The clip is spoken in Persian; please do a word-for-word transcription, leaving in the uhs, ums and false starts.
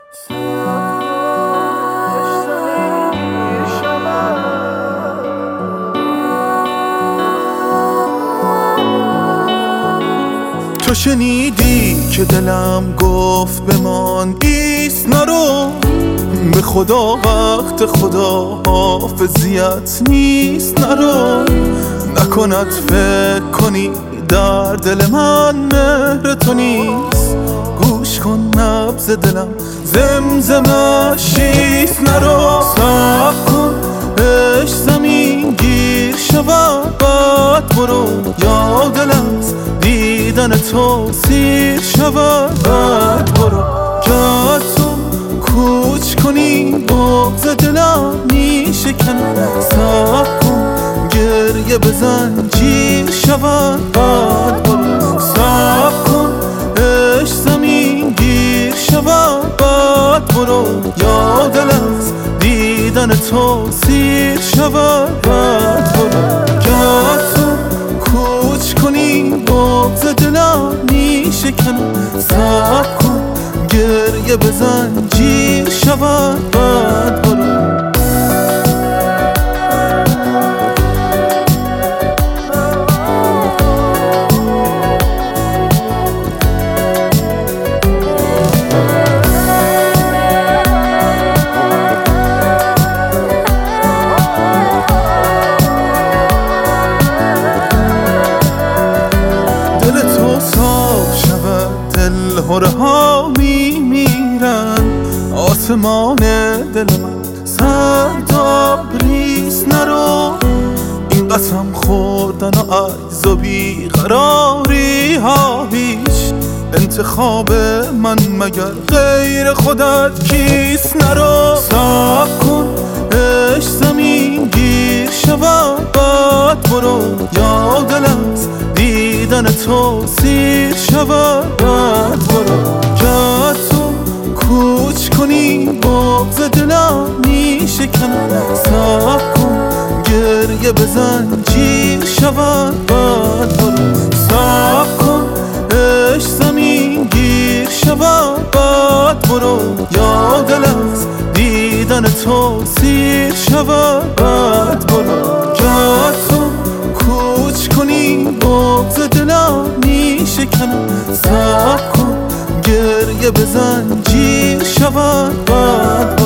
تو شنیدی که دلم گفت بمان ایست نرو، به خدا وقت خدا حافظیت نیست نرو. نکند فکر کنی در دل من مهر تو نیست، گوش کن نبض دلم زمزمش چیست نرو. صبر کن عشق زمین گیر شود بعد برو، یا دلت دیدن تو سیر شود بعد برو. گر تو کوچ کنی بغض دلم میشکنه، صبر کن گریه بزن جیر شود بعد برو. صبر کن عشق زمین گیر شود بعد برو، یا دلت دیدن تو سیر شود بعد برو. گر تو کوچ کنی بغض دلم میشکنه، صبر کن گریه بزن جیر شود بعد برو. هره ها می میرن آسمان دل من سرداب ریز نرو. این قسم خوردن و عجز و بیقراری ها هیچ انتخاب من مگر غیر خودت کیست نرو. صبر کن عشق زمین گیر شود بعد برو، یا دلت دیدن تو سیر شود بعد برو. گر تو کوچ کنی بغض دلم میشکنه، صبر کن گریه بزن جیر شود بعد برو. صبر کن عشق زمین گیر شود بعد برو، یا دلت دیدن تو سیر شود بعد برو. گر تو کوچ کنی بغض دلم میشکنه، صبر کن گریه بزن جیر شود بعد